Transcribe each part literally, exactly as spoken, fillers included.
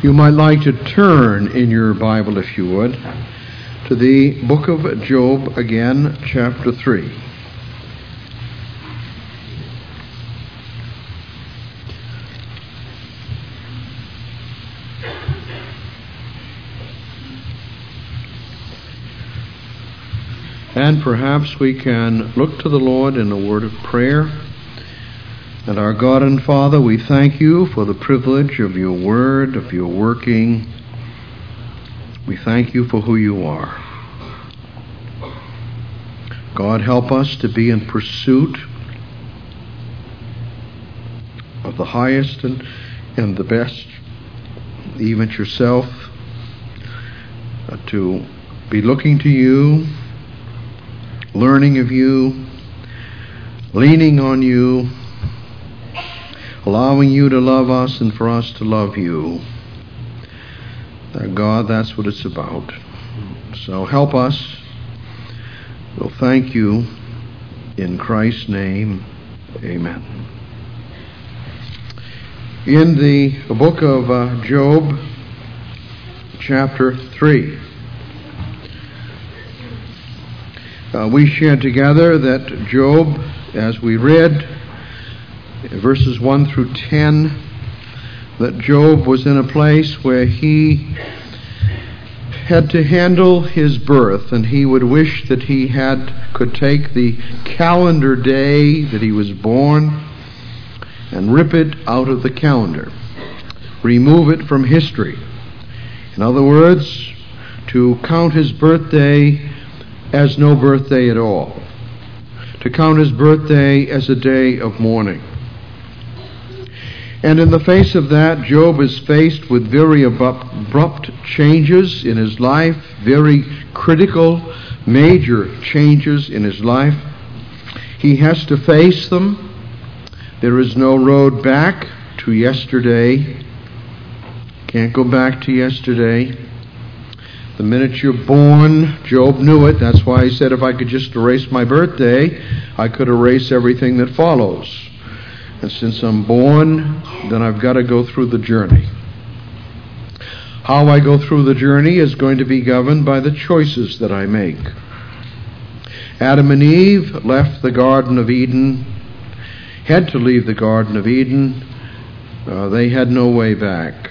You might like to turn in your Bible, if you would, to the book of Job again, chapter three. And perhaps we can look to the Lord in a word of prayer. And our God and Father, we thank you for the privilege of your word, of your working. We thank you for who you are. God, help us to be in pursuit of the highest and, and the best, even yourself, uh, to be looking to you, learning of you, leaning on you, allowing you to love us and for us to love you. That God, that's what it's about. So help us. We'll thank you in Christ's name. Amen. In the book of uh, Job, chapter three, uh, we shared together that Job, as we read, verses one through ten, that Job was in a place where he had to handle his birth, and he would wish that he had could take the calendar day that he was born and rip it out of the calendar, remove it from history. In other words, to count his birthday as no birthday at all, to count his birthday as a day of mourning. And in the face of that, Job is faced with very abrupt changes in his life, very critical, major changes in his life. He has to face them. There is no road back to yesterday. Can't go back to yesterday. The minute you're born, Job knew it. That's why he said, if I could just erase my birthday, I could erase everything that follows. And since I'm born, then I've got to go through the journey. How I go through the journey is going to be governed by the choices that I make. Adam and Eve left the Garden of Eden, had to leave the Garden of Eden. Uh, they had no way back.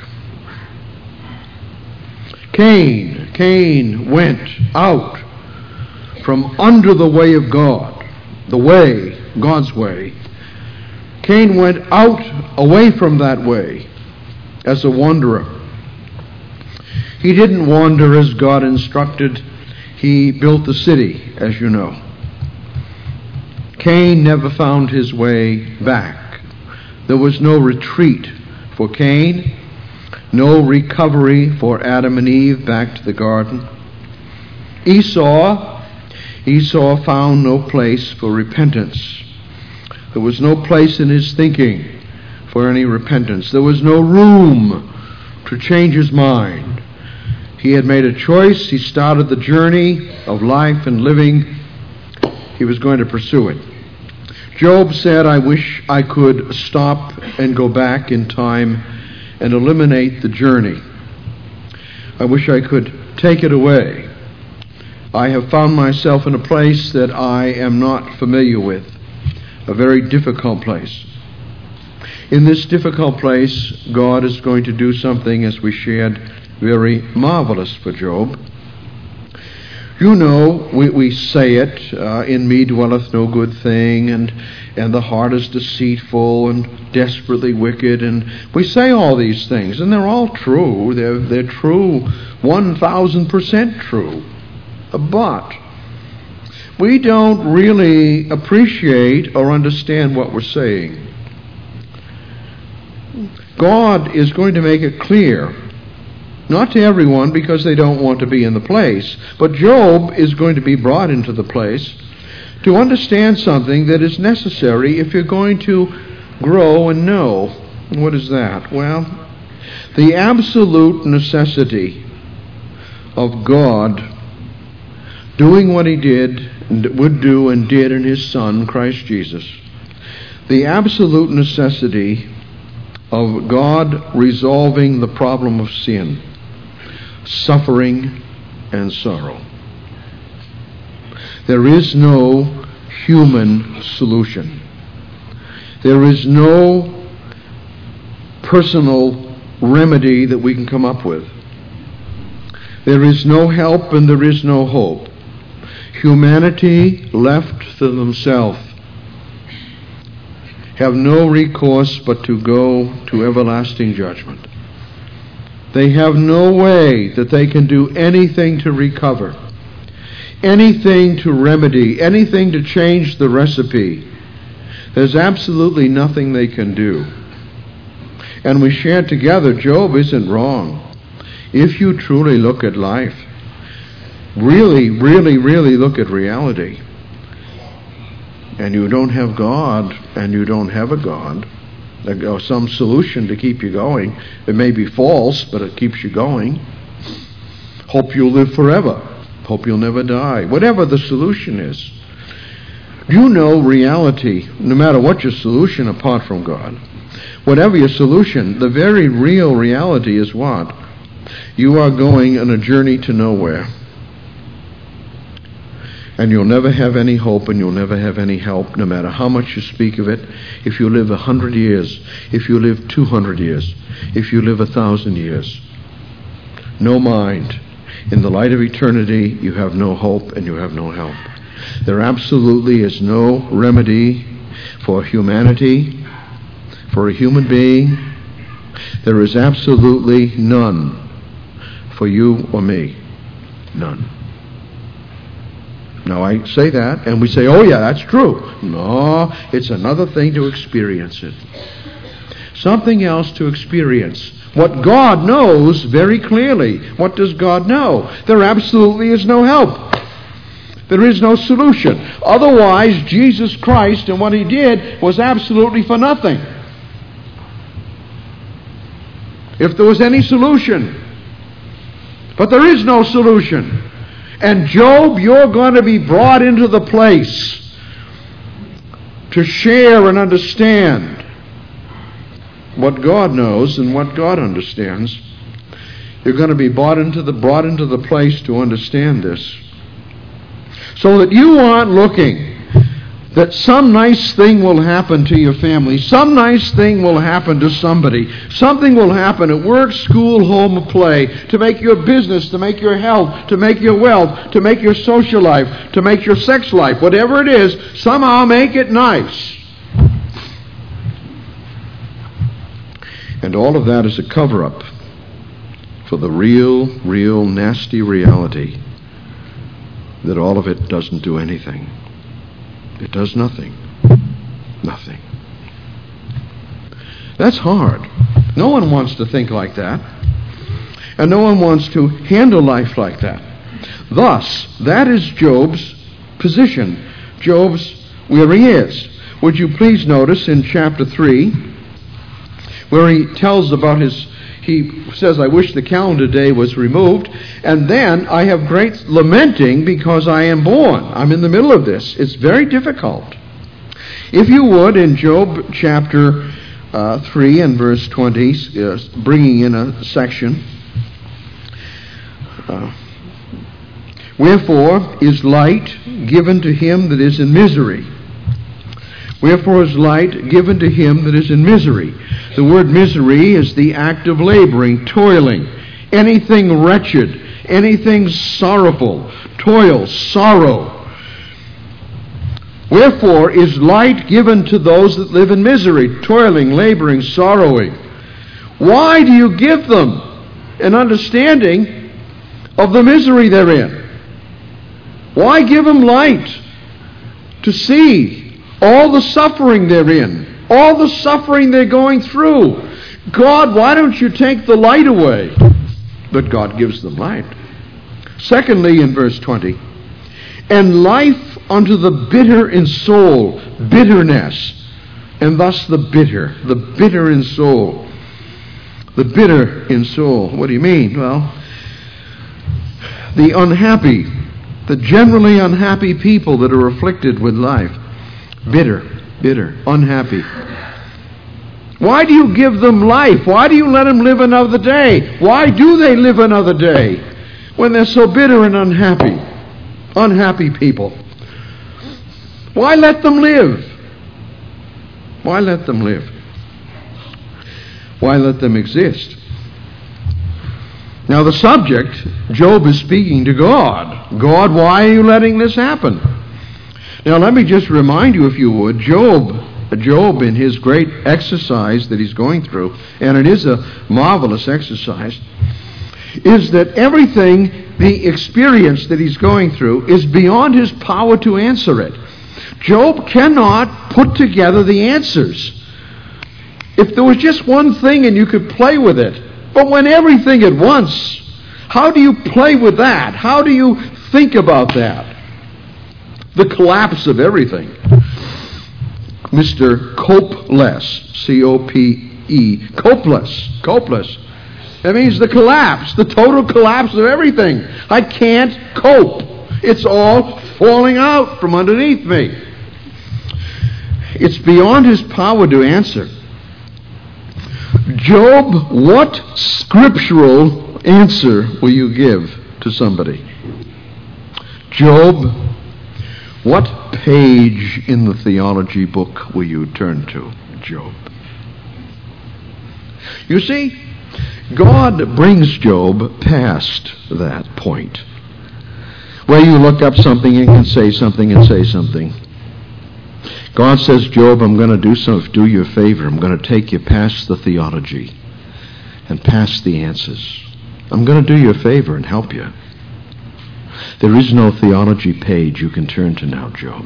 Cain, Cain went out from under the way of God, the way, God's way. Cain went out away from that way as a wanderer. He didn't wander as God instructed. He built the city, as you know. Cain never found his way back. There was no retreat for Cain, no recovery for Adam and Eve back to the garden. Esau, Esau found no place for repentance. There was no place in his thinking for any repentance. There was no room to change his mind. He had made a choice. He started the journey of life and living. He was going to pursue it. Job said, I wish I could stop and go back in time and eliminate the journey. I wish I could take it away. I have found myself in a place that I am not familiar with. A very difficult place. In this difficult place, God is going to do something, as we shared, very marvelous for Job. You know, we, we say it, uh, in me dwelleth no good thing, and, and the heart is deceitful and desperately wicked, and we say all these things, and they're all true. They're, they're true, one thousand percent true. But we don't really appreciate or understand what we're saying. God is going to make it clear, not to everyone because they don't want to be in the place, but Job is going to be brought into the place to understand something that is necessary if you're going to grow and know. What is that? Well, the absolute necessity of God doing what he did, would do and did in his Son, Christ Jesus. The absolute necessity of God resolving the problem of sin, suffering, and sorrow. There is no human solution. There is no personal remedy that we can come up with. There is no help and there is no hope. Humanity, left to themselves, have no recourse but to go to everlasting judgment. They have no way that they can do anything to recover, anything to remedy, anything to change the recipe. There's absolutely nothing they can do. And we share together, Job isn't wrong. If you truly look at life, really, really, really look at reality, and you don't have God, and you don't have a God, or some solution to keep you going, it may be false, but it keeps you going. Hope you'll live forever. Hope you'll never die. Whatever the solution is. You know reality, no matter what your solution apart from God. Whatever your solution, the very real reality is what? You are going on a journey to nowhere. And you'll never have any hope and you'll never have any help, no matter how much you speak of it. If you live a hundred years, if you live two hundred years, if you live a thousand years. No mind. In the light of eternity, you have no hope and you have no help. There absolutely is no remedy for humanity, for a human being. There is absolutely none for you or me. None. Now I say that and we say, oh yeah, that's true. No, it's another thing to experience it. Something else to experience. What God knows very clearly. What does God know? There absolutely is no help. There is no solution. Otherwise, Jesus Christ and what He did was absolutely for nothing. If there was any solution. But there is no solution. And Job, you're going to be brought into the place to share and understand what God knows and what God understands. You're going to be brought into the brought into the place to understand this. So that you aren't looking that some nice thing will happen to your family, some nice thing will happen to somebody, something will happen at work, school, home, or play, to make your business, to make your health, to make your wealth, to make your social life, to make your sex life, whatever it is, somehow make it nice. And all of that is a cover-up for the real, real nasty reality that all of it doesn't do anything. It does nothing. Nothing. That's hard. No one wants to think like that. And no one wants to handle life like that. Thus, that is Job's position. Job's where he is. Would you please notice in chapter three, where he tells about his, he says, I wish the calendar day was removed, and then I have great lamenting because I am born. I'm in the middle of this. It's very difficult. If you would, in Job chapter uh, three and verse twenty, uh, bringing in a section, uh, wherefore is light given to him that is in misery. Wherefore is light given to him that is in misery. The word misery is the act of laboring, toiling, anything wretched, anything sorrowful, toil, sorrow. Wherefore is light given to those that live in misery, toiling, laboring, sorrowing. Why do you give them an understanding of the misery they're in? Why give them light to see all the suffering they're in, all the suffering they're going through? God, why don't you take the light away? But God gives them light. Secondly, in verse twenty, and life unto the bitter in soul, bitterness, and thus the bitter, the bitter in soul. The bitter in soul. What do you mean? Well, the unhappy, the generally unhappy people that are afflicted with life. Bitter, bitter, unhappy. Why do you give them life? Why do you let them live another day? Why do they live another day when they're so bitter and unhappy? Unhappy people. Why let them live? Why let them live? Why let them exist? Now the subject, Job is speaking to God. God, why are you letting this happen? Now let me just remind you, if you would, Job, Job in his great exercise that he's going through, and it is a marvelous exercise, is that everything, the experience that he's going through, is beyond his power to answer it. Job cannot put together the answers. If there was just one thing and you could play with it, but when everything at once, how do you play with that? How do you think about that? The collapse of everything. Mister Copeless, C O P E, Copeless, Copeless. That means the collapse, the total collapse of everything. I can't cope. It's all falling out from underneath me. It's beyond his power to answer. Job, what scriptural answer will you give to somebody? Job, what page in the theology book will you turn to, Job? You see, God brings Job past that point where you look up something and can say something and say something. God says, Job, I'm going to do so, do you a favor. I'm going to take you past the theology and past the answers. I'm going to do you a favor and help you. There is no theology page you can turn to now, Job.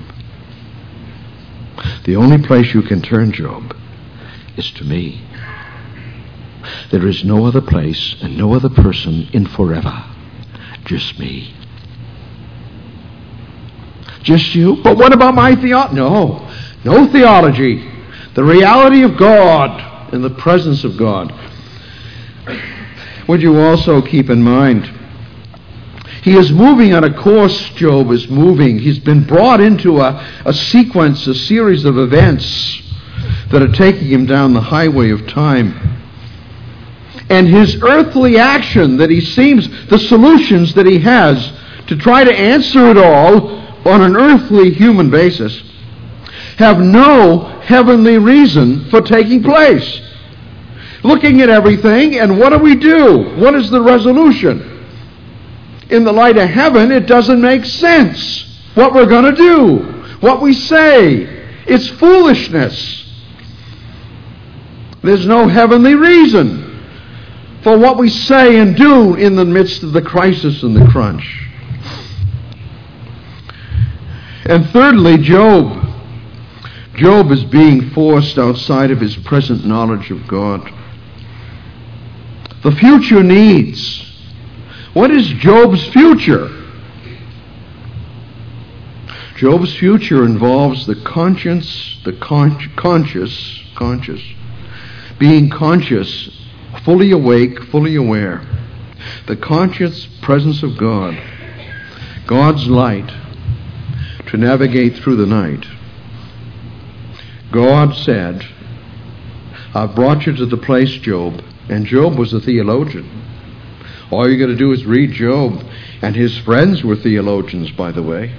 The only place you can turn, Job, is to me. There is no other place and no other person in forever. Just me. Just you? But what about my theology? No. No theology. The reality of God and the presence of God. Would you also keep in mind, he is moving on a course, Job is moving. He's been brought into a, a sequence, a series of events that are taking him down the highway of time. And his earthly action that he seems, the solutions that he has to try to answer it all on an earthly human basis, have no heavenly reason for taking place. Looking at everything, and what do we do? What is the resolution? In the light of heaven, it doesn't make sense what we're going to do, what we say. It's foolishness. There's no heavenly reason for what we say and do in the midst of the crisis and the crunch. And thirdly, Job. Job is being forced outside of his present knowledge of God. The future needs. What is Job's future? Job's future involves the conscience, the con- conscious, conscious, being conscious, fully awake, fully aware. The conscious presence of God, God's light, to navigate through the night. God said, I've brought you to the place, Job. And Job was a theologian. All you got to do is read Job. And his friends were theologians, by the way.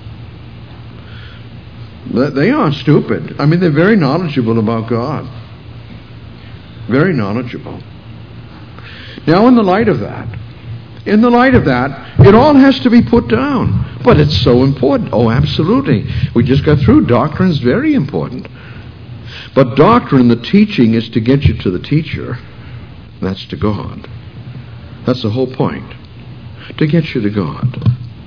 They aren't stupid. I mean, they're very knowledgeable about God. Very knowledgeable. Now, in the light of that, in the light of that, it all has to be put down. But it's so important. Oh, absolutely. We just got through. Doctrine's very important. But doctrine, the teaching, is to get you to the teacher. That's to God. That's the whole point. To get you to God.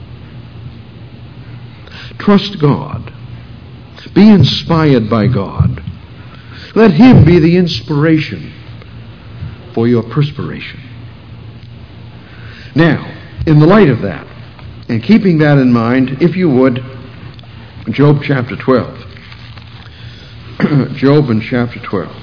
Trust God. Be inspired by God. Let Him be the inspiration for your perspiration. Now, in the light of that, and keeping that in mind, if you would, Job chapter twelve. Job in chapter twelve.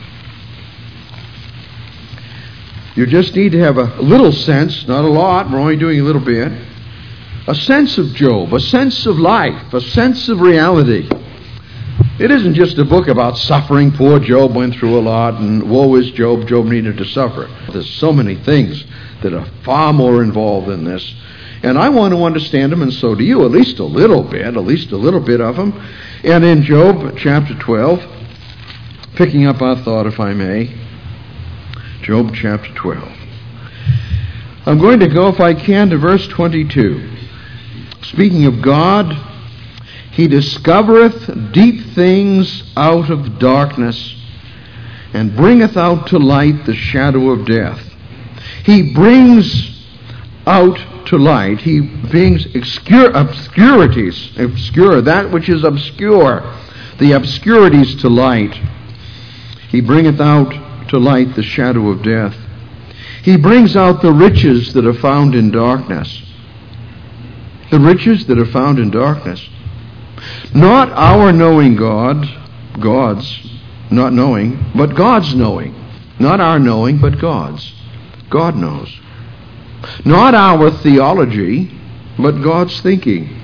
You just need to have a little sense, not a lot, we're only doing a little bit, a sense of Job, a sense of life, a sense of reality. It isn't just a book about suffering. Poor Job went through a lot, and woe is Job. Job needed to suffer. There's so many things that are far more involved in this. And I want to understand them, and so do you, at least a little bit, at least a little bit of them. And in Job chapter twelve, picking up our thought, if I may, Job chapter twelve. I'm going to go, if I can, to verse twenty-two. Speaking of God, He discovereth deep things out of darkness, and bringeth out to light the shadow of death. He brings out to light, He brings obscure, obscurities, obscure, that which is obscure, the obscurities to light. He bringeth out to light the shadow of death. He brings out the riches that are found in darkness. The riches that are found in darkness. Not our knowing God, God's not knowing, but God's knowing. Not our knowing, but God's. God knows. Not our theology, but God's thinking.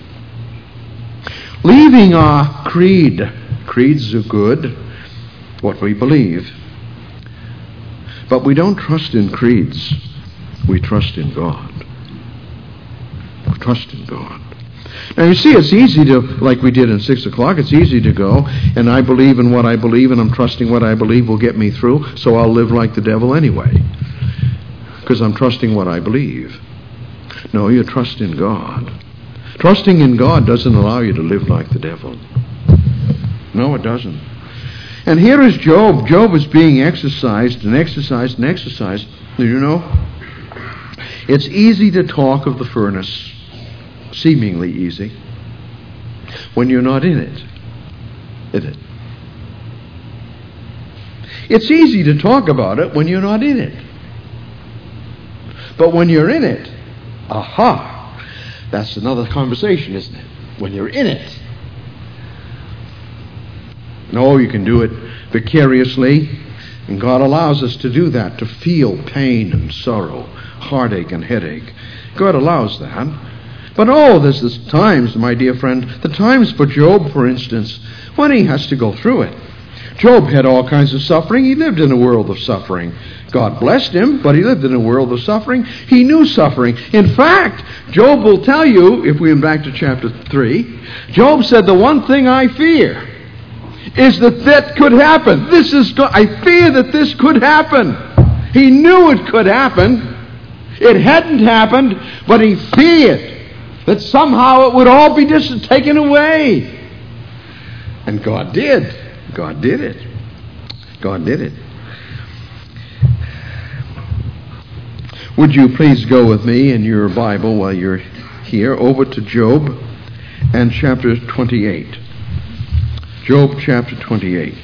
Leaving our creed. Creeds are good, what we believe. But we don't trust in creeds. We trust in God. We trust in God. Now you see, it's easy to, like we did in six o'clock, it's easy to go, and I believe in what I believe, and I'm trusting what I believe will get me through, so I'll live like the devil anyway. Because I'm trusting what I believe. No, you trust in God. Trusting in God doesn't allow you to live like the devil. No, it doesn't. And here is Job. Job is being exercised and exercised and exercised. Do you know? It's easy to talk of the furnace. Seemingly easy. When you're not in it. Isn't it? It's easy to talk about it when you're not in it. But when you're in it, aha, that's another conversation, isn't it? When you're in it. No, you can do it vicariously, and God allows us to do that, to feel pain and sorrow, heartache and headache. God allows that. But oh, there's the times, my dear friend, the times for Job, for instance, when he has to go through it. Job had all kinds of suffering. He lived in a world of suffering. God blessed him, but he lived in a world of suffering. He knew suffering. In fact, Job will tell you, if we went back to chapter three, Job said, the one thing I fear is that that could happen. This is, I fear that this could happen. He knew it could happen. It hadn't happened, but he feared that somehow it would all be just taken away. And God did. God did it. God did it. Would you please go with me in your Bible while you're here over to Job and chapter twenty-eight. Job chapter twenty-eight.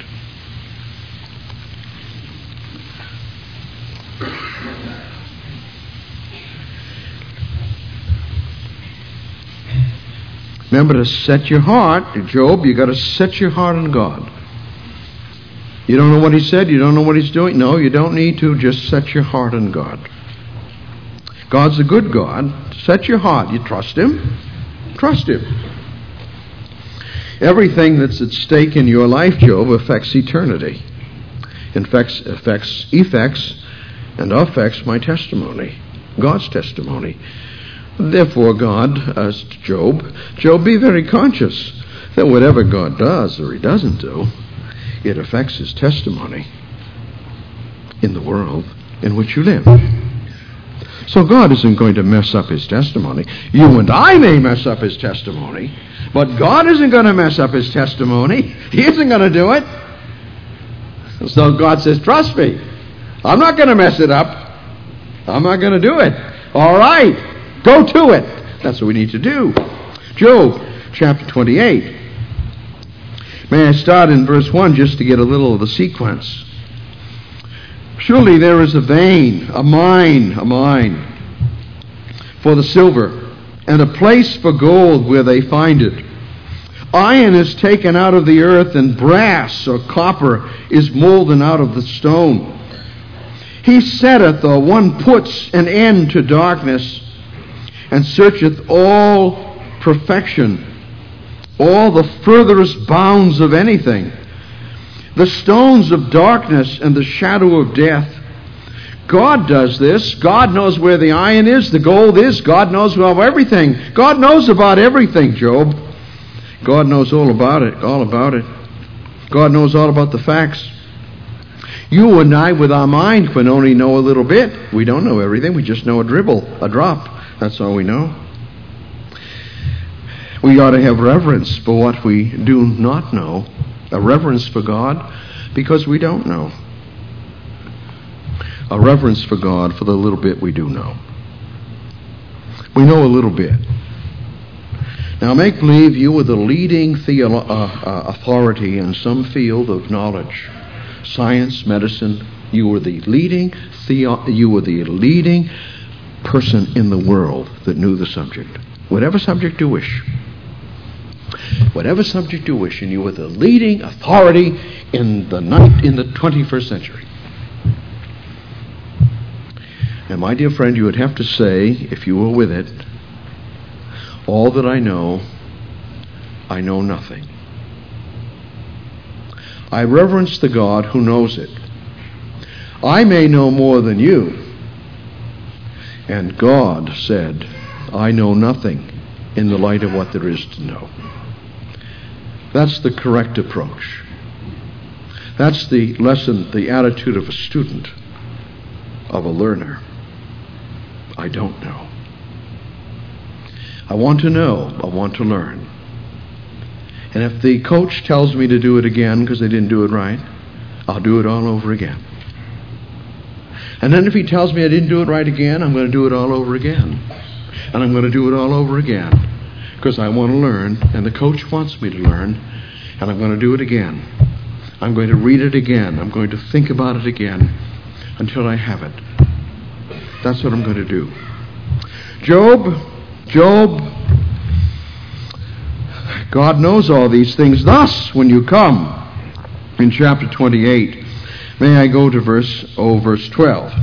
Remember to set your heart, Job, you've got to set your heart on God. You don't know what he said, you don't know what he's doing. No, you don't need to. Just set your heart on God. God's a good God. Set your heart. You trust him. Trust him. Everything that's at stake in your life, Job, affects eternity. Affects, affects, effects, and affects my testimony. God's testimony. Therefore, God, as Job, Job, be very conscious that whatever God does or he doesn't do, it affects his testimony in the world in which you live. So God isn't going to mess up his testimony. You and I may mess up his testimony, but God isn't going to mess up his testimony. He isn't going to do it. So God says, trust me. I'm not going to mess it up. I'm not going to do it. All right. Go to it. That's what we need to do. Job chapter twenty-eight. May I start in verse one just to get a little of the sequence. Surely there is a vein, a mine, a mine for the silver, and a place for gold where they find it. Iron is taken out of the earth, and brass or copper is molten out of the stone. He setteth, or one puts an end to darkness, and searcheth all perfection, all the furthest bounds of anything. The stones of darkness and the shadow of death. God does this. God knows where the iron is, the gold is. God knows about everything. God knows about everything, Job. God knows all about it, all about it. God knows all about the facts. You and I, with our mind, can only know a little bit. We don't know everything. We just know a dribble, a drop. That's all we know. We ought to have reverence for what we do not know. A reverence for God because we don't know. A reverence for God for the little bit we do know. We know a little bit. Now make believe you are the leading theolo- uh, uh, authority in some field of knowledge. Science, medicine. You are the leading theo- you were the leading person in the world that knew the subject. Whatever subject you wish. Whatever subject you wish, and you were the leading authority in the night in the twenty-first century. And my dear friend, you would have to say, if you were with it, all that I know, I know nothing. I reverence the God who knows it. I may know more than you. And God said, I know nothing in the light of what there is to know. That's the correct approach. That's the lesson, the attitude of a student, of a learner. I don't know. I want to know. I want to learn. And if the coach tells me to do it again because they didn't do it right, I'll do it all over again. And then if he tells me I didn't do it right again, I'm going to do it all over again. And I'm going to do it all over again because I want to learn, and the coach wants me to learn, and I'm going to do it again. I'm going to read it again. I'm going to think about it again until I have it. That's what I'm going to do. Job, Job, God knows all these things. Thus, when you come in chapter twenty-eight, may I go to verse, oh, verse twelve.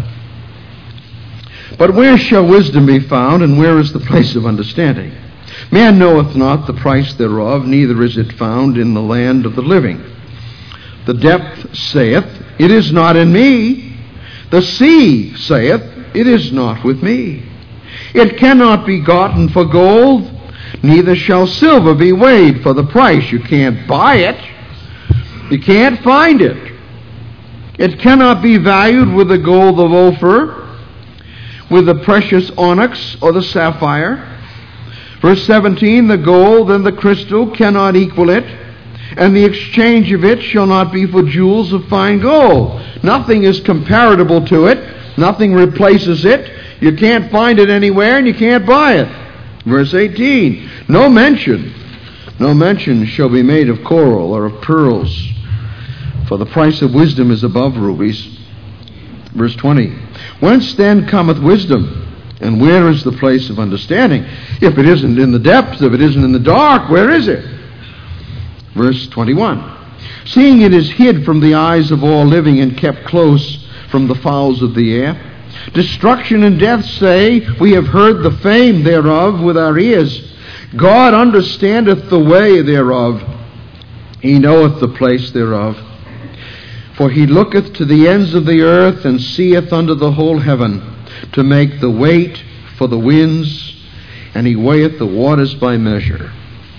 But where shall wisdom be found, and where is the place of understanding? Man knoweth not the price thereof, neither is it found in the land of the living. The depth saith, it is not in me. The sea saith, it is not with me. It cannot be gotten for gold, neither shall silver be weighed for the price. You can't buy it. You can't find it. It cannot be valued with the gold of Ophir, with the precious onyx or the sapphire. Verse seventeen, the gold and the crystal cannot equal it, and the exchange of it shall not be for jewels of fine gold. Nothing is comparable to it. Nothing replaces it. You can't find it anywhere, and you can't buy it. Verse eighteen, no mention, no mention shall be made of coral or of pearls, for the price of wisdom is above rubies. Verse twenty, whence then cometh wisdom? And where is the place of understanding? If it isn't in the depths, if it isn't in the dark, where is it? Verse twenty-one, seeing it is hid from the eyes of all living and kept close from the fowls of the air. Destruction and death say, we have heard the fame thereof with our ears. God understandeth the way thereof. He knoweth the place thereof. For he looketh to the ends of the earth, and seeth under the whole heaven, to make the weight for the winds, and he weigheth the waters by measure,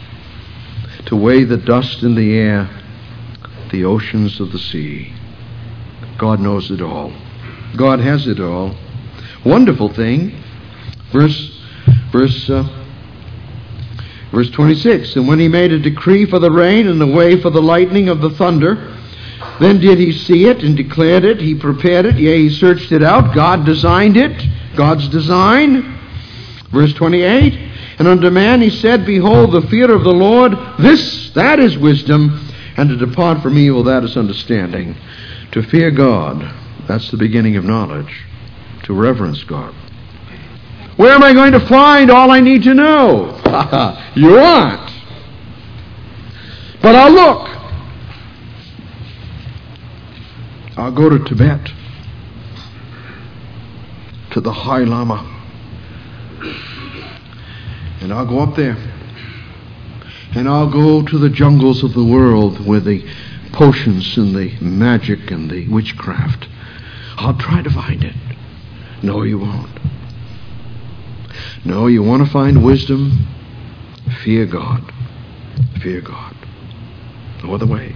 to weigh the dust in the air, the oceans of the sea. God knows it all. God has it all. Wonderful thing. Verse, verse, uh, verse twenty-six. And when he made a decree for the rain and the way for the lightning of the thunder, then did he see it and declared it. He prepared it. Yea, he searched it out. God designed it. God's design. Verse twenty-eight. And unto man he said, behold, the fear of the Lord, this, that is wisdom, and to depart from evil, that is understanding. To fear God, that's the beginning of knowledge. To reverence God. Where am I going to find all I need to know? You aren't. But I'll look. I'll go to Tibet, to the High Lama, and I'll go up there, And I'll go to the jungles of the world where the potions and the magic and the witchcraft. I'll try to find it. No, you won't. No, you want to find wisdom? Fear God. Fear God. No other way.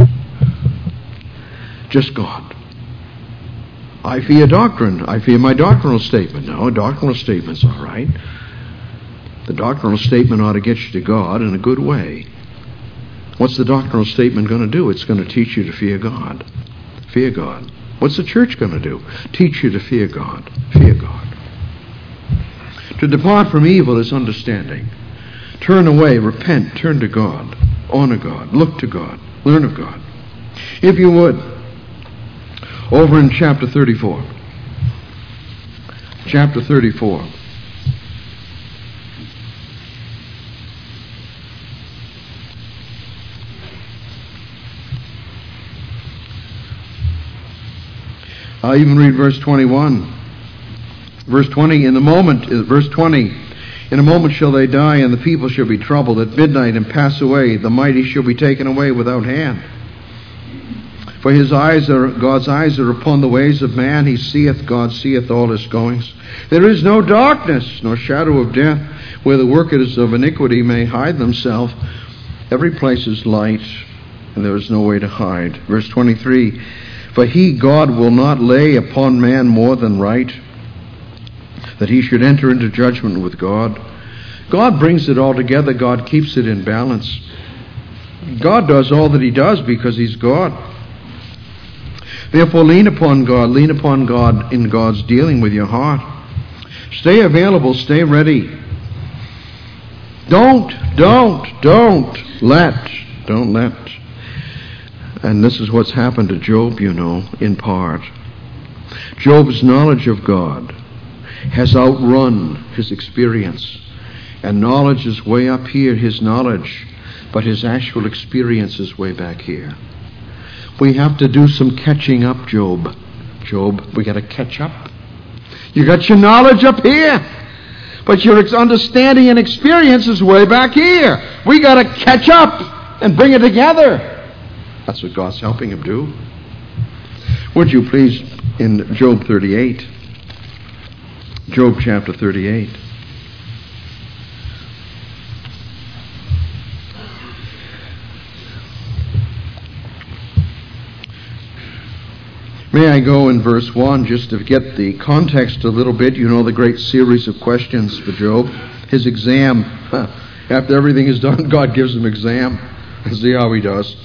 Just God. I fear doctrine. I fear my doctrinal statement. No, a doctrinal statement's all right. The doctrinal statement ought to get you to God in a good way. What's the doctrinal statement going to do? It's going to teach you to fear God. Fear God. What's the church going to do? Teach you to fear God. Fear God. To depart from evil is understanding. Turn away, repent, turn to God. Honor God. Look to God. Learn of God. If you would, over in chapter thirty-four. Chapter thirty-four. I'll even read verse twenty-one. Verse twenty, in the moment, verse twenty, in a moment shall they die, and the people shall be troubled at midnight and pass away. The mighty shall be taken away without hand. For his eyes are, God's eyes are upon the ways of man. He seeth, God seeth all his goings. There is no darkness, nor shadow of death, where the workers of iniquity may hide themselves. Every place is light, and there is no way to hide. Verse twenty-three, for he, God, will not lay upon man more than right, that he should enter into judgment with God. God brings it all together. God keeps it in balance. God does all that he does because he's God. Therefore, lean upon God. Lean upon God in God's dealing with your heart. Stay available. Stay ready. Don't, don't, don't let, don't let. And this is what's happened to Job, you know, in part. Job's knowledge of God has outrun his experience. And knowledge is way up here, his knowledge, but his actual experience is way back here. We have to do some catching up, Job. Job, we got to catch up. You got your knowledge up here, but your understanding and experience is way back here. We got to catch up and bring it together. That's what God's helping him do. Would you please, in Job thirty-eight, Job chapter thirty-eight. May I go in verse one just to get the context a little bit. You know the great series of questions for Job. His exam. After everything is done, God gives him exam. See how he does.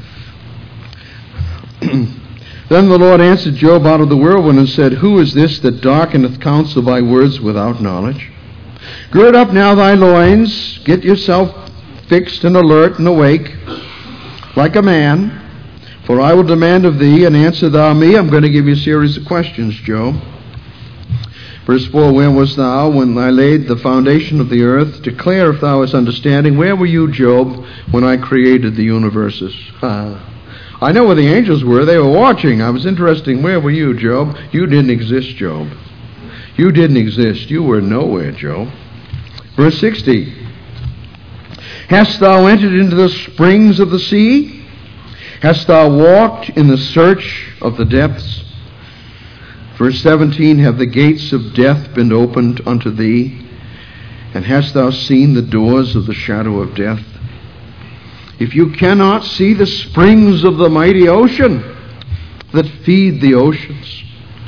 Then the Lord answered Job out of the whirlwind and said, who is this that darkeneth counsel by words without knowledge? Gird up now thy loins, get yourself fixed and alert and awake, like a man, for I will demand of thee, and answer thou me. I'm going to give you a series of questions, Job. Verse four, where wast thou when I laid the foundation of the earth? Declare if thou hast understanding. Where were you, Job, when I created the universes? Ah. I know where the angels were. They were watching. I was interested. Where were you, Job? You didn't exist, Job. You didn't exist. You were nowhere, Job. Verse sixty. Hast thou entered into the springs of the sea? Hast thou walked in the search of the depths? Verse seventeen. Have the gates of death been opened unto thee? And hast thou seen the doors of the shadow of death? If you cannot see the springs of the mighty ocean that feed the oceans,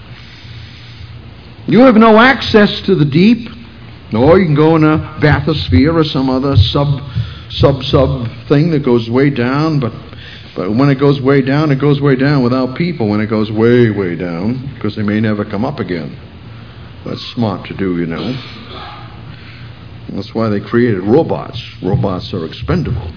you have no access to the deep, nor you can go in a bathysphere or some other sub, sub, sub thing that goes way down, but, but when it goes way down, it goes way down without people when it goes way, way down, because they may never come up again. That's smart to do, you know. That's why they created robots. Robots are expendable.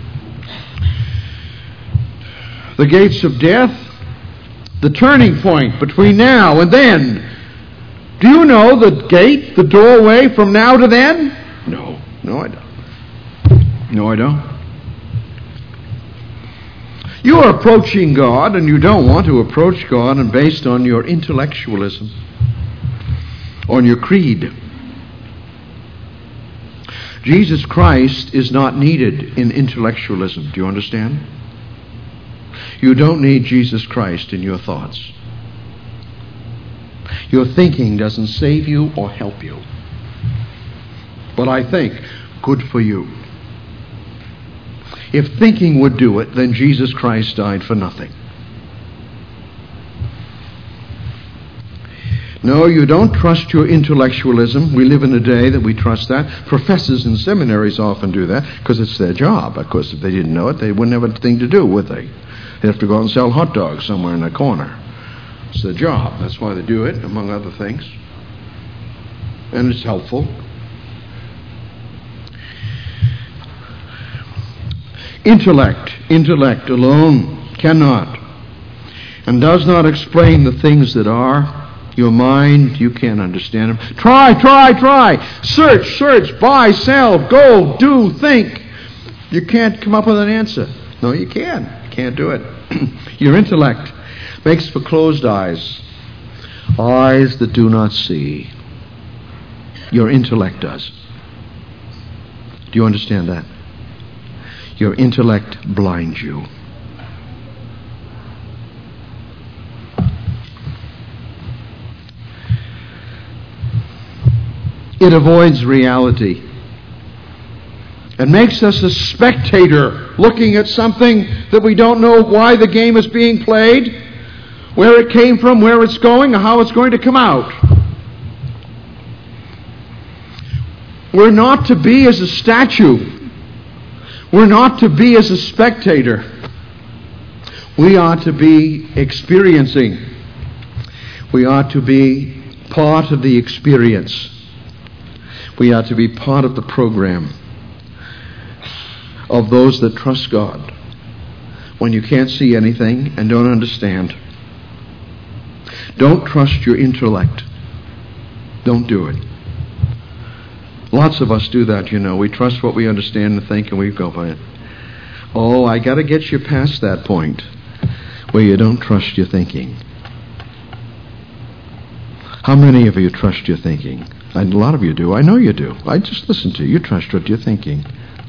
The gates of death, the turning point between now and then. Do you know the gate, the doorway from now to then? No, no I don't. No I don't. You are approaching God, and you don't want to approach God and based on your intellectualism, on your creed. Jesus Christ is not needed in intellectualism. Do you understand? You don't need Jesus Christ in your thoughts. Your thinking doesn't save you or help you. But I think, good for you. If thinking would do it, then Jesus Christ died for nothing. No, you don't trust your intellectualism. We live in a day that we trust that. Professors in seminaries often do that because it's their job. Of course, if they didn't know it, they wouldn't have a thing to do, would they? They'd have to go out and sell hot dogs somewhere in a corner. It's their job. That's why they do it, among other things. And it's helpful. Intellect, intellect alone cannot and does not explain the things that are. Your mind, you can't understand them. Try, try, try. Search, search, buy, sell, go, do, think. You can't come up with an answer. No, you can. You can't do it. Your intellect makes for closed eyes. Eyes that do not see. Your intellect does. Do you understand that? Your intellect blinds you. It avoids reality. It makes us a spectator looking at something that we don't know why the game is being played, where it came from, where it's going, or how it's going to come out. We're not to be as a statue. We're not to be as a spectator. We are to be experiencing. We are to be part of the experience. We are to be part of the program of those that trust God when you can't see anything and don't understand. Don't trust your intellect. Don't do it. Lots of us do that, you know. We trust what we understand and think, and we go by it. Oh, I got to get you past that point where you don't trust your thinking. How many of you trust your thinking? And a lot of you do. I know you do. I just listen to you. You trust what you're thinking.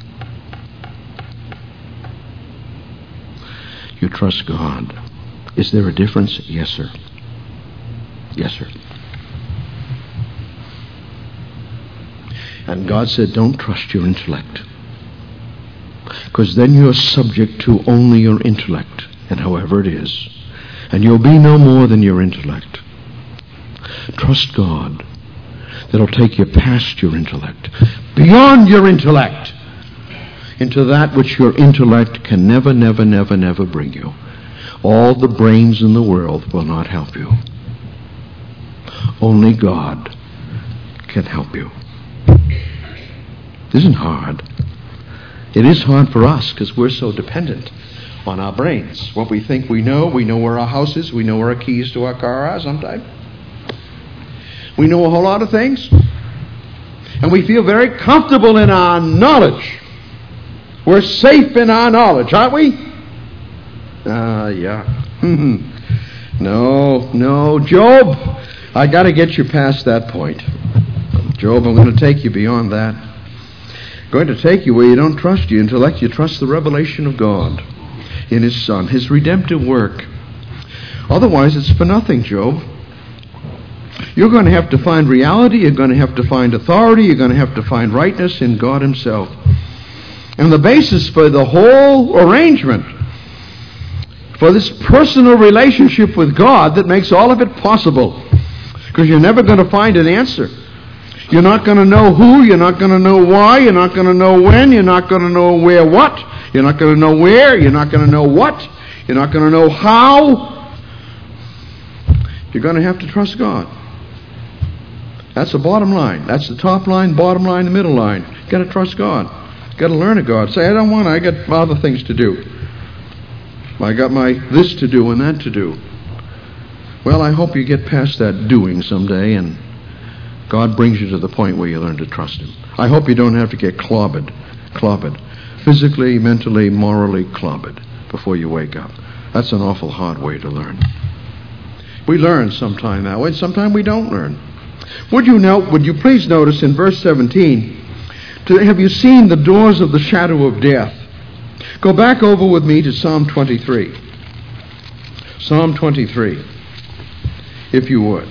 You trust God. Is there a difference? Yes, sir. Yes, sir. And God said, don't trust your intellect. Because then you're subject to only your intellect, and however it is. And you'll be no more than your intellect. Trust God. That'll take you past your intellect, beyond your intellect, into that which your intellect can never, never, never, never bring you. All the brains in the world will not help you. Only God can help you. It isn't hard. It is hard for us because we're so dependent on our brains. What we think we know, we know where our house is, we know where our keys to our car are sometimes. We know a whole lot of things. And we feel very comfortable in our knowledge. We're safe in our knowledge, aren't we? Ah, uh, yeah. no, no. Job, I got to get you past that point. Job, I'm going to take you beyond that. I'm going to take you where you don't trust your intellect. You trust the revelation of God in His Son, His redemptive work. Otherwise, it's for nothing, Job. You're going to have to find reality, you're going to have to find authority, you're going to have to find rightness in God Himself. And the basis for the whole arrangement, for this personal relationship with God that makes all of it possible, because you're never going to find an answer. You're not going to know who, you're not going to know why, you're not going to know when, you're not going to know where what, you're not going to know where, you're not going to know what, you're not going to know how. You're going to have to trust God. That's the bottom line. That's the top line, bottom line, the middle line. You've got to trust God. You've got to learn of God. Say, I don't want to. I got other things to do. I got my this to do and that to do. Well, I hope you get past that doing someday and God brings you to the point where you learn to trust Him. I hope you don't have to get clobbered, clobbered, physically, mentally, morally clobbered before you wake up. That's an awful hard way to learn. We learn sometime that way, sometime we don't learn. Would you note, would you please notice in verse seventeen, To, have you seen the doors of the shadow of death? Go back over with me to Psalm twenty-three. Psalm twenty-three, if you would.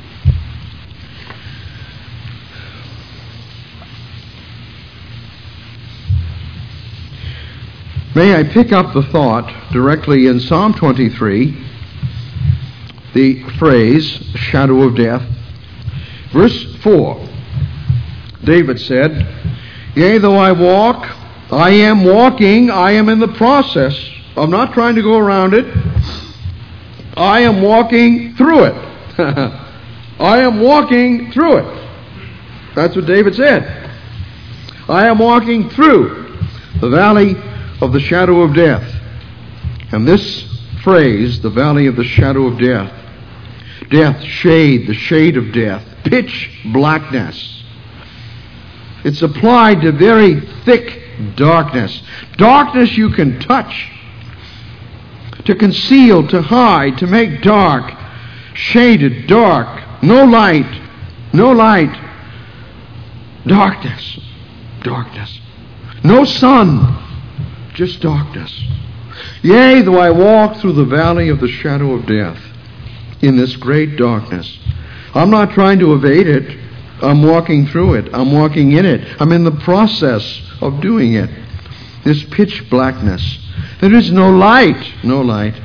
May I pick up the thought directly in Psalm twenty-three, the phrase, shadow of death. Verse four, David said, "Yea, though I walk, I am walking, I am in the process. I'm not trying to go around it. I am walking through it." I am walking through it. That's what David said. I am walking through the valley of the shadow of death. And this phrase, the valley of the shadow of death, death, shade, the shade of death, pitch blackness. It's applied to very thick darkness. Darkness you can touch, to conceal, to hide, to make dark, shaded, dark, no light, no light, darkness, darkness, no sun, just darkness. Yea, though I walk through the valley of the shadow of death, in this great darkness, I'm not trying to evade it. I'm walking through it. I'm walking in it. I'm in the process of doing it. This pitch blackness. There is no light. No light.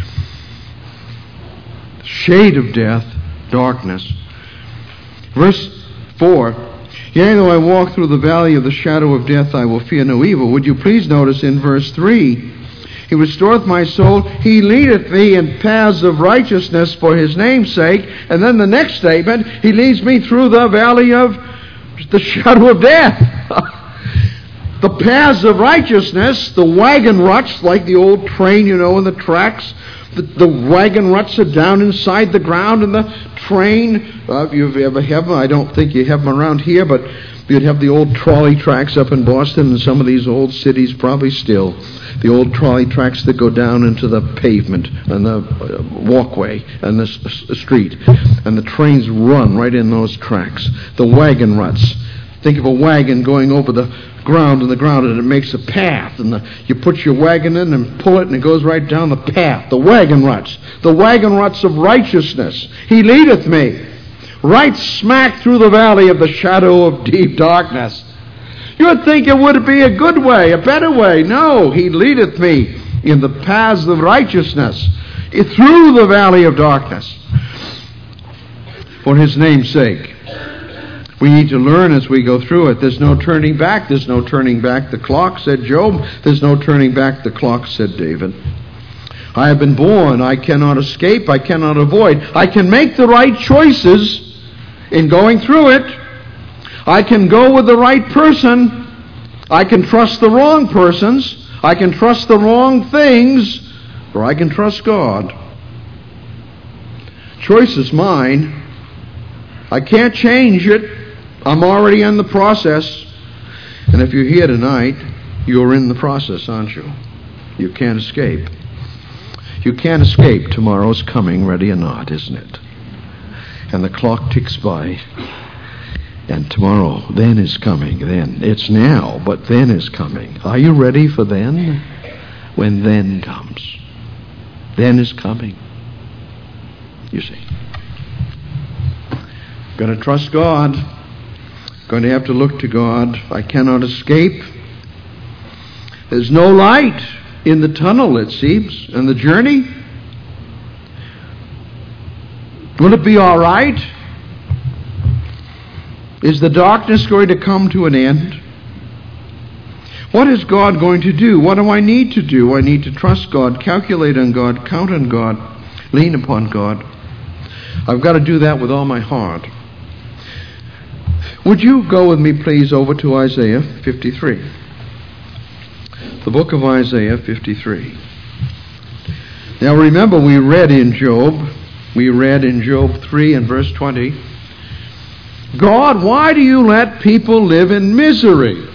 Shade of death. Darkness. Verse four. Yea, though I walk through the valley of the shadow of death, I will fear no evil. Would you please notice in verse three, He restoreth my soul. He leadeth me in paths of righteousness for His name's sake. And then the next statement, He leads me through the valley of the shadow of death. The paths of righteousness, the wagon ruts, like the old train, you know, in the tracks. The, the wagon ruts are down inside the ground, and the train, uh, if you ever have them, I don't think you have them around here, but you'd have the old trolley tracks up in Boston and some of these old cities probably still. The old trolley tracks that go down into the pavement and the uh, walkway and the s- street. And the trains run right in those tracks. The wagon ruts. Think of a wagon going over the ground and the ground, and it makes a path. And the, you put your wagon in and pull it, and it goes right down the path. The wagon ruts. The wagon ruts of righteousness. He leadeth me right smack through the valley of the shadow of deep darkness. You would think it would be a good way, a better way. No, He leadeth me in the paths of righteousness, through the valley of darkness, for His name's sake. We need to learn as we go through it. There's no turning back. There's no turning back the clock, said Job. There's no turning back the clock, said David. I have been born. I cannot escape. I cannot avoid. I can make the right choices in going through it. I can go with the right person. I can trust the wrong persons. I can trust the wrong things. Or I can trust God. Choice is mine. I can't change it. I'm already in the process. And if you're here tonight, you're in the process, aren't you? You can't escape. You can't escape tomorrow's coming, ready or not, isn't it? And the clock ticks by. And tomorrow, then is coming. Then. It's now, but then is coming. Are you ready for then? When then comes. Then is coming. You see. Going to trust God. Going to have to look to God. I cannot escape. There's no light in the tunnel, it seems, and the journey. Will it be all right? Is the darkness going to come to an end? What is God going to do? What do I need to do? I need to trust God, calculate on God, count on God, lean upon God. I've got to do that with all my heart. Would you go with me, please, over to Isaiah fifty-three? The book of Isaiah fifty-three. Now remember, we read in Job, we read in Job three and verse twenty, God, why do you let people live in misery?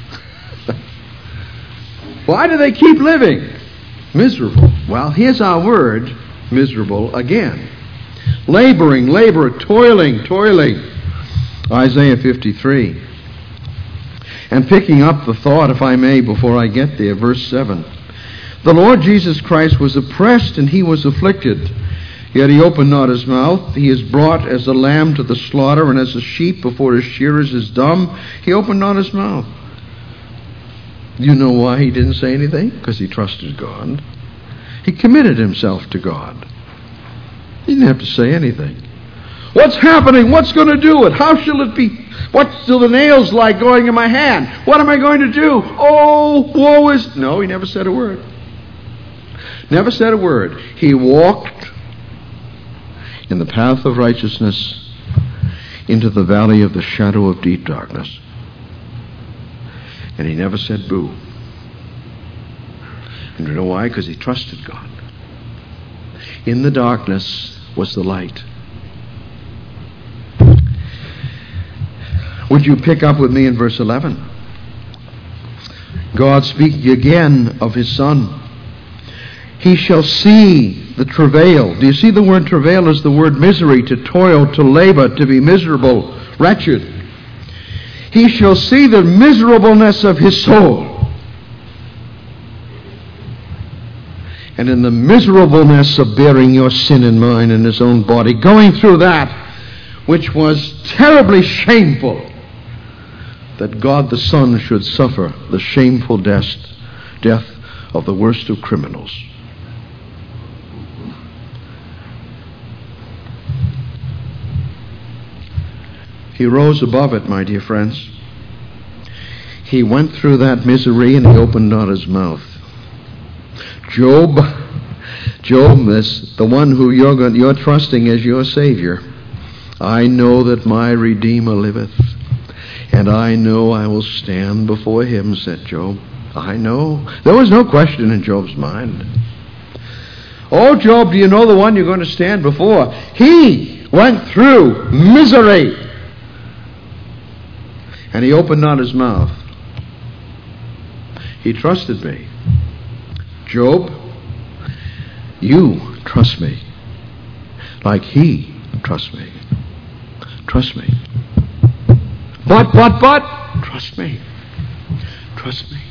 Why do they keep living miserable? Well, here's our word, miserable, again. Laboring, labor, toiling, toiling. Isaiah fifty-three. And picking up the thought, if I may, before I get there, verse seven. The Lord Jesus Christ was oppressed and he was afflicted, yet he opened not his mouth. He is brought as a lamb to the slaughter, and as a sheep before his shearers is dumb, he opened not his mouth. You know why he didn't say anything? Because he trusted God. He committed himself to God. He didn't have to say anything. What's happening? What's going to do it? How shall it be? What do the nails like going in my hand? What am I going to do? Oh, woe is... No, he never said a word. Never said a word. He walked in the path of righteousness into the valley of the shadow of deep darkness. And he never said boo. And you know why? Because he trusted God. In the darkness was the light. Would you pick up with me in verse eleven? God speaking again of his Son. He shall see the travail. Do you see the word travail is the word misery, to toil, to labor, to be miserable, wretched. He shall see the miserableness of his soul. And in the miserableness of bearing your sin and mine in his own body, going through that which was terribly shameful, that God the Son should suffer the shameful death, death of the worst of criminals. He rose above it, my dear friends. He went through that misery and he opened not his mouth. Job, Job is the one who you're, you're trusting as your Savior. I know that my Redeemer liveth, and I know I will stand before him, said Job. I know. There was no question in Job's mind. Oh, Job, do you know the one you're going to stand before? He went through misery, and he opened not his mouth. He trusted me. Job, you trust me like he trusts me. Trust me. But, but, but, trust me. Trust me.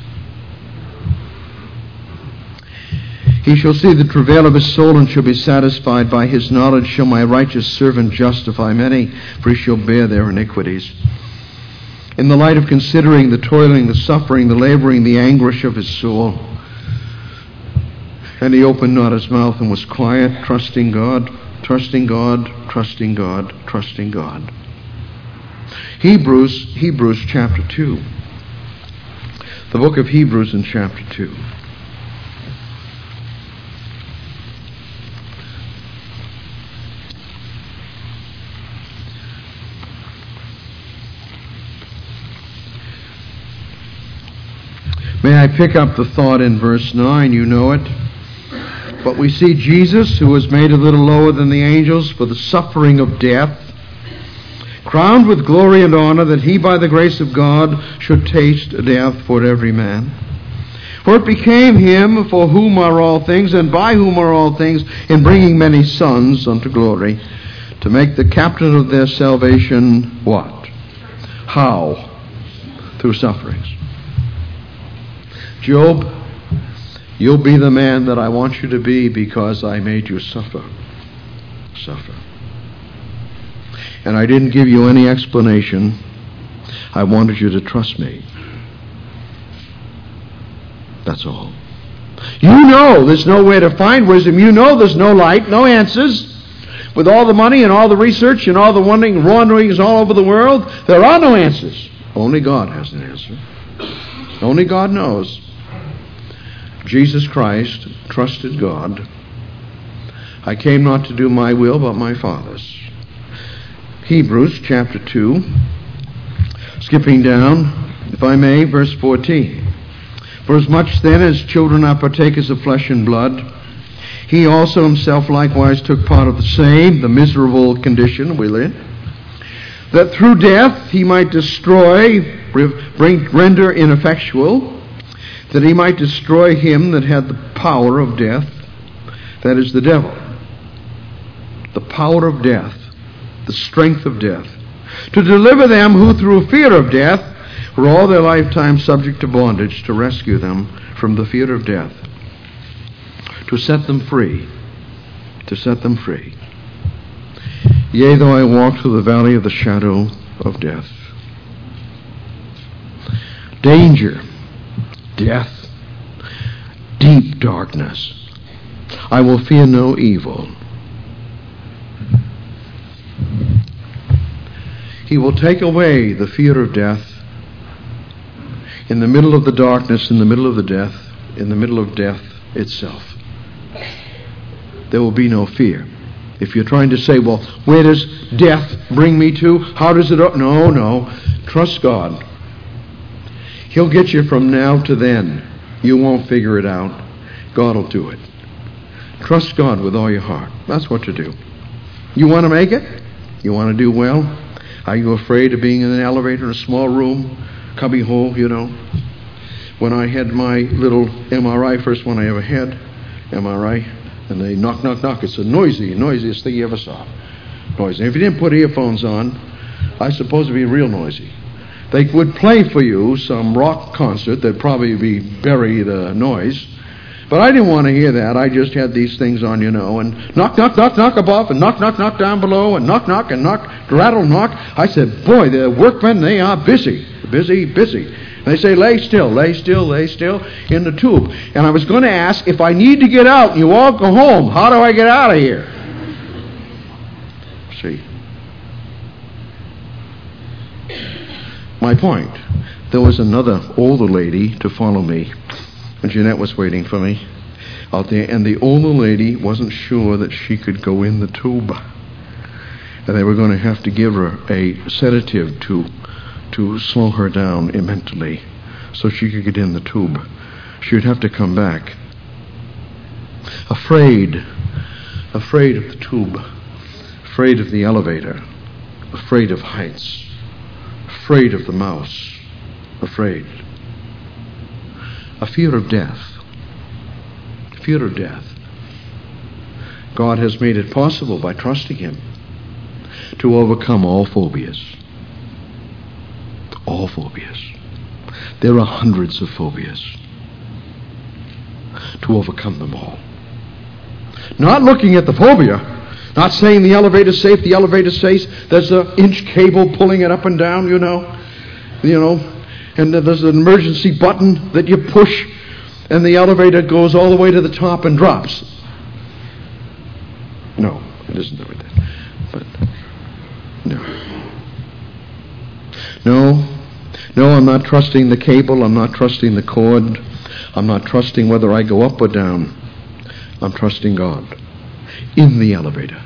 He shall see the travail of his soul and shall be satisfied. By his knowledge shall my righteous servant justify many, for he shall bear their iniquities. In the light of considering the toiling, the suffering, the laboring, the anguish of his soul, and he opened not his mouth and was quiet, trusting God, trusting God, trusting God, trusting God. Hebrews, Hebrews chapter two. The book of Hebrews in chapter two. May I pick up the thought in verse nine? You know it. But we see Jesus, who was made a little lower than the angels for the suffering of death, crowned with glory and honor, that he by the grace of God should taste death for every man. For it became him for whom are all things, and by whom are all things, in bringing many sons unto glory, to make the captain of their salvation what? How? Through sufferings. Job, you'll be the man that I want you to be because I made you suffer. Suffer. And I didn't give you any explanation. I wanted you to trust me. That's all. You know there's nowhere to find wisdom. You know there's no light, no answers. With all the money and all the research and all the wandering, wanderings all over the world, there are no answers. Only God has an answer. Only God knows. Jesus Christ trusted God. I came not to do my will, but my Father's. Hebrews chapter two, skipping down, if I may, verse fourteen. For as much then as children are partakers of flesh and blood, he also himself likewise took part of the same, the miserable condition we live, that through death he might destroy, bring, render ineffectual, that he might destroy him that had the power of death, that is the devil. The power of death, the strength of death, to deliver them who through fear of death for all their lifetime subject to bondage, to rescue them from the fear of death, to set them free, to set them free. Yea, though I walk through the valley of the shadow of death. Danger, death, deep darkness. I will fear no evil. He will take away the fear of death. In the middle of the darkness, in the middle of the death, in the middle of death itself, there will be no fear. If you're trying to say, well, where does death bring me to? How does it... O-? No, no. Trust God. He'll get you from now to then. You won't figure it out. God will do it. Trust God with all your heart. That's what to do. You want to make it? You want to do well? Are you afraid of being in an elevator in a small room? Cubby hole, you know. When I had my little M R I, first one I ever had, M R I, and they knock, knock, knock. It's the noisy, noisiest thing you ever saw. Noisy. If you didn't put earphones on, I suppose it'd be real noisy. They would play for you some rock concert that'd probably be bury the noise. But I didn't want to hear that. I just had these things on, you know, and knock, knock, knock, knock above, and knock, knock, knock down below, and knock, knock, and knock, rattle, knock. I said, boy, the workmen, they are busy, busy, busy. And they say, lay still, lay still, lay still, in the tube. And I was going to ask, if I need to get out and you all go home, how do I get out of here? See. My point, there was another older lady to follow me. And Jeanette was waiting for me out there, and the older lady wasn't sure that she could go in the tube. And they were going to have to give her a sedative to to slow her down mentally so she could get in the tube. She would have to come back. Afraid, afraid of the tube, afraid of the elevator, afraid of heights, afraid of the mouse, afraid. A fear of death. Fear of death. God has made it possible by trusting Him to overcome all phobias. All phobias. There are hundreds of phobias. To overcome them all. Not looking at the phobia, not saying the elevator's safe, the elevator's safe, there's an inch cable pulling it up and down, you know. You know. And there's an emergency button that you push, and the elevator goes all the way to the top and drops. No, it isn't like that. But no, no, no. I'm not trusting the cable. I'm not trusting the cord. I'm not trusting whether I go up or down. I'm trusting God in the elevator.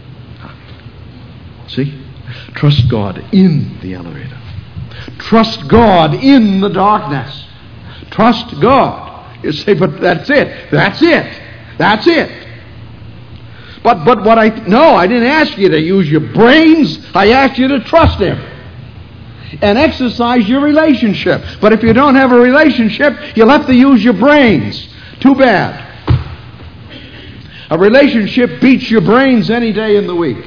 See, trust God in the elevator. Trust God in the darkness. Trust God. You say, but that's it. That's it. That's it. But but what I... No, I didn't ask you to use your brains. I asked you to trust Him. And exercise your relationship. But if you don't have a relationship, you'll have to use your brains. Too bad. A relationship beats your brains any day in the week.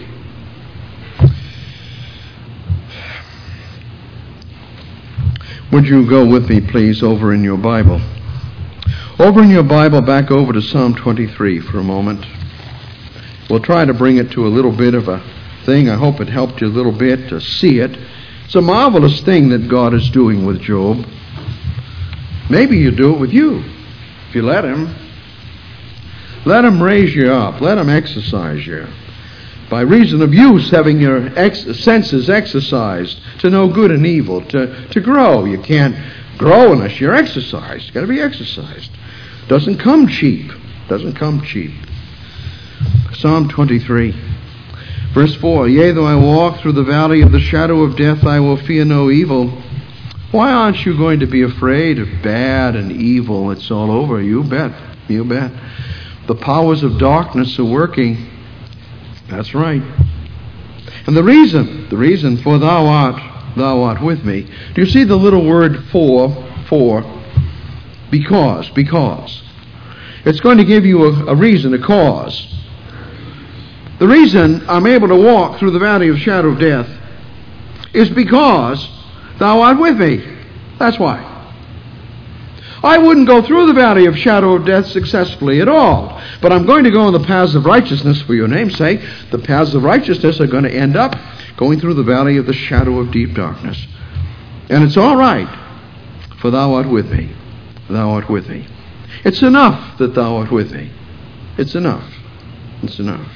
Would you go with me, please, over in your Bible? Over in your Bible, back over to Psalm twenty-three for a moment. We'll try to bring it to a little bit of a thing. I hope it helped you a little bit to see it. It's a marvelous thing that God is doing with Job. Maybe you do it with you, if you let Him. Let Him raise you up. Let Him exercise you. By reason of use, having your ex- senses exercised to know good and evil, to, to grow. You can't grow unless you're exercised. You've got to be exercised. Doesn't come cheap. Doesn't come cheap. Psalm twenty-three, verse four. Yea, though I walk through the valley of the shadow of death, I will fear no evil. Why aren't you going to be afraid of bad and evil? It's all over. You bet. You bet. The powers of darkness are working. That's right. And the reason, the reason for thou art, thou art with me. Do you see the little word for, for? Because, because. It's going to give you a, a reason, a cause. The reason I'm able to walk through the valley of shadow of death is because thou art with me. That's why. I wouldn't go through the valley of shadow of death successfully at all. But I'm going to go in the paths of righteousness for your name's sake. The paths of righteousness are going to end up going through the valley of the shadow of deep darkness. And it's all right, for thou art with me. Thou art with me. It's enough that thou art with me. It's enough. It's enough.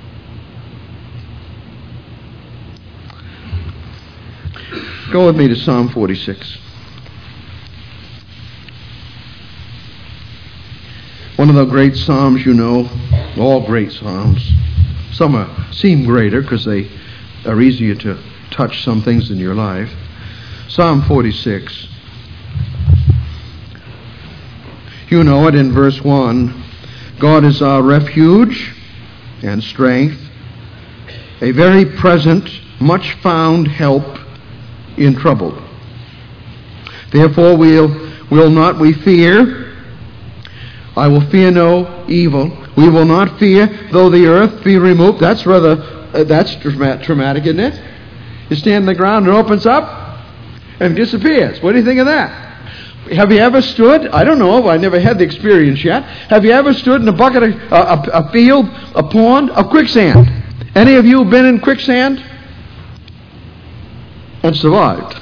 Go with me to Psalm forty-six. One of the great psalms, you know, all great psalms. Some are, seem greater because they are easier to touch some things in your life. Psalm forty-six. You know it in verse one. God is our refuge and strength, a very present, much found help in trouble. Therefore we'll, will not we fear. I will fear no evil. We will not fear, though the earth be removed. That's rather, uh, that's traumatic, isn't it? You stand on the ground and it opens up and disappears. What do you think of that? Have you ever stood, I don't know, I never had the experience yet. Have you ever stood in a bucket, of, a, a, a field, a pond of quicksand? Any of you been in quicksand and survived?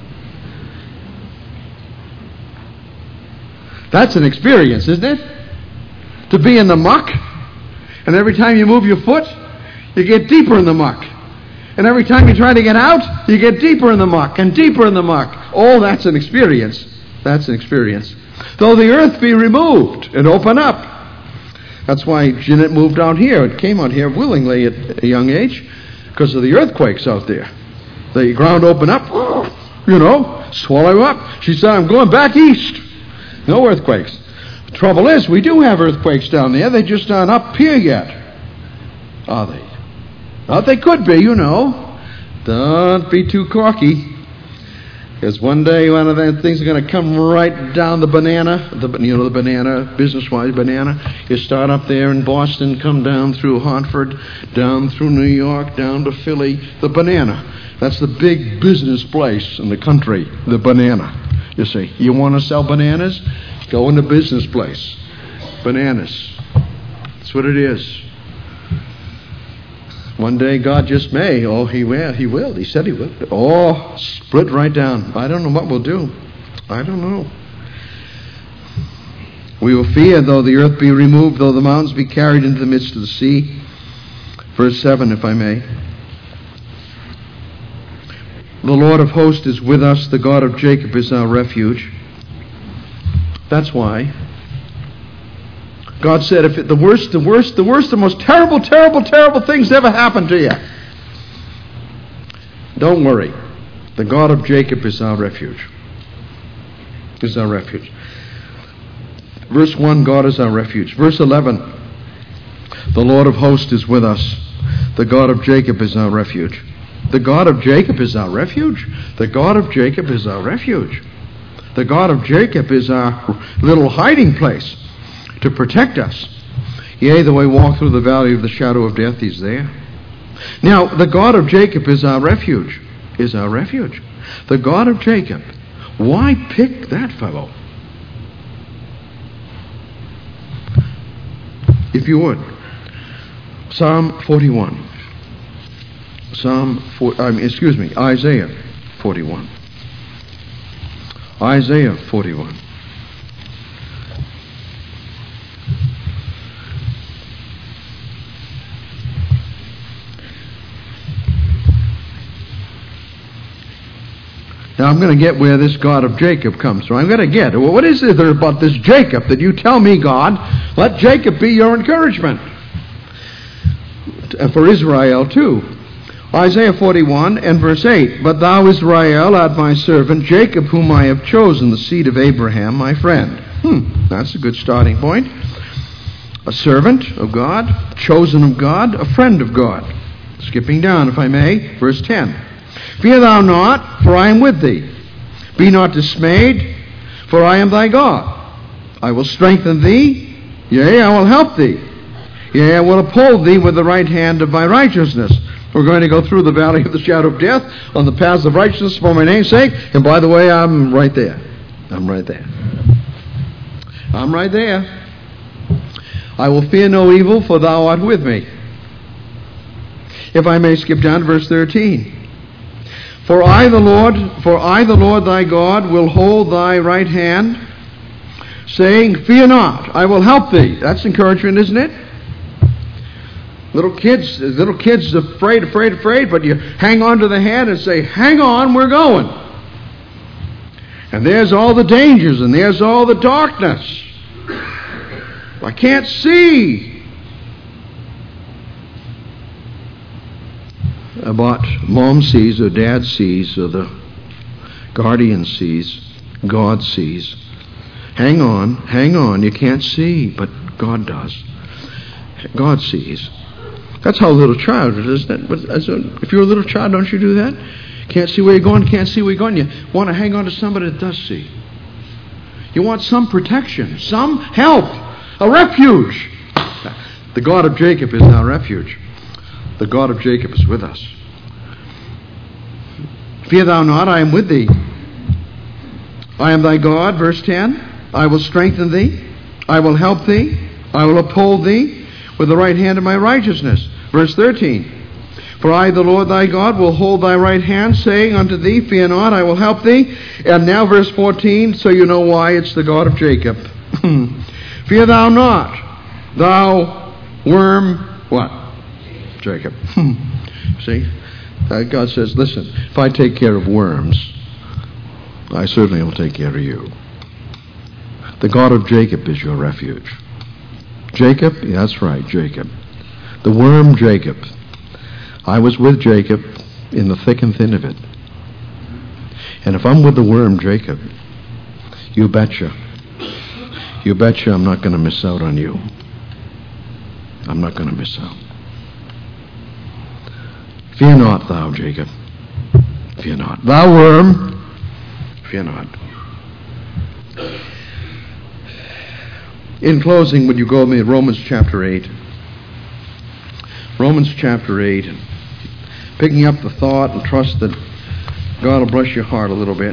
That's an experience, isn't it? To be in the muck, and every time you move your foot, you get deeper in the muck. And every time you try to get out, you get deeper in the muck and deeper in the muck. Oh, that's an experience. That's an experience. Though the earth be removed and open up. That's why Jeanette moved out here. It came out here willingly at a young age because of the earthquakes out there. The ground opened up, you know, swallow you up. She said, I'm going back east. No earthquakes. The trouble is, we do have earthquakes down there. They just aren't up here yet. Are they? Well, they could be, you know. Don't be too cocky. Because one day one of them things are going to come right down the banana, the you know, the banana, business-wise banana. You start up there in Boston, come down through Hartford, down through New York, down to Philly. The banana. That's the big business place in the country, the banana. You see, you want to sell bananas? Go in the business place. Bananas. That's what it is. One day God just may. Oh, he will. He will. He said he will. Oh, split right down. I don't know what we'll do. I don't know. We will fear though the earth be removed, though the mountains be carried into the midst of the sea. Verse seven, if I may. The Lord of hosts is with us. The God of Jacob is our refuge. That's why God said, if it, the worst, the worst, the worst, the most terrible, terrible, terrible things ever happened to you, don't worry. The God of Jacob is our refuge. Is our refuge. Verse one, God is our refuge. Verse eleven, the Lord of hosts is with us. The God of Jacob is our refuge. The God of Jacob is our refuge. The God of Jacob is our refuge. The God of Jacob is our little hiding place to protect us. Yea, though I walk through the valley of the shadow of death, he's there. Now, the God of Jacob is our refuge. Is our refuge. The God of Jacob. Why pick that fellow? If you would. Psalm forty-one. Psalm, four, I mean, excuse me, Isaiah forty-one. Isaiah forty-one. Now I'm going to get where this God of Jacob comes from. I'm going to get, well, what is it about this Jacob that you tell me, God? Let Jacob be your encouragement. And for Israel too. Isaiah forty-one and verse eight. But thou, Israel, art my servant, Jacob, whom I have chosen, the seed of Abraham, my friend. Hmm, that's a good starting point. A servant of God, chosen of God, a friend of God. Skipping down, if I may, verse ten. Fear thou not, for I am with thee. Be not dismayed, for I am thy God. I will strengthen thee, yea, I will help thee. Yea, I will uphold thee with the right hand of my righteousness. We're going to go through the valley of the shadow of death on the paths of righteousness for my name's sake. And by the way, I'm right there. I'm right there. I'm right there. I will fear no evil, for thou art with me. If I may skip down to verse thirteen. For I the Lord, for I the Lord thy God will hold thy right hand, saying, fear not, I will help thee. That's encouragement, isn't it? Little kids, little kids afraid, afraid, afraid, but you hang on to the hand and say, hang on, we're going. And there's all the dangers, and there's all the darkness. I can't see. What mom sees, or dad sees, or the guardian sees, God sees. Hang on, hang on, you can't see, but God does. God sees. That's how a little child is, isn't it? If you're a little child, don't you do that? Can't see where you're going, can't see where you're going. You want to hang on to somebody that does see. You want some protection, some help, a refuge. The God of Jacob is our refuge. The God of Jacob is with us. Fear thou not, I am with thee. I am thy God, verse ten. I will strengthen thee. I will help thee. I will uphold thee with the right hand of my righteousness. Verse thirteen. For I, the Lord thy God, will hold thy right hand, saying unto thee, fear not, I will help thee. And now verse fourteen, so you know why it's the God of Jacob. Fear thou not, thou worm, what? Jacob. See? Uh, God says, listen, if I take care of worms, I certainly will take care of you. The God of Jacob is your refuge. Jacob? Yeah, that's right, Jacob. The worm Jacob. I was with Jacob in the thick and thin of it. And if I'm with the worm Jacob, you betcha. You betcha I'm not going to miss out on you. I'm not going to miss out. Fear not, thou Jacob. Fear not. Thou worm, fear not. In closing, would you go with me to Romans chapter eight? Romans chapter eight. Picking up the thought and trust that God will bless your heart a little bit.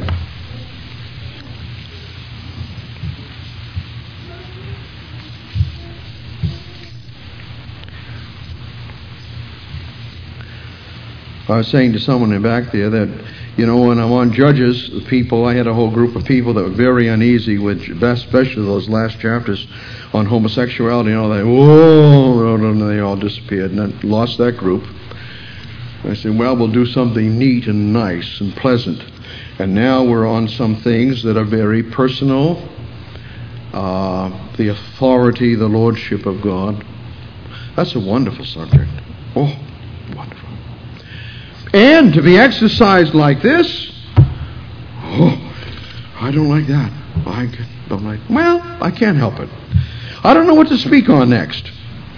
I was saying to someone in back there that, you know, when I'm on Judges, the people, I had a whole group of people that were very uneasy with, especially those last chapters on homosexuality. You know, they, whoa, and they all disappeared, and I lost that group. I said, well, we'll do something neat and nice and pleasant. And now we're on some things that are very personal. Uh, the authority, the lordship of God. That's a wonderful subject. Oh, wonderful. And to be exercised like this, oh, I don't like that. I don't like, well, I can't help it. I don't know what to speak on next.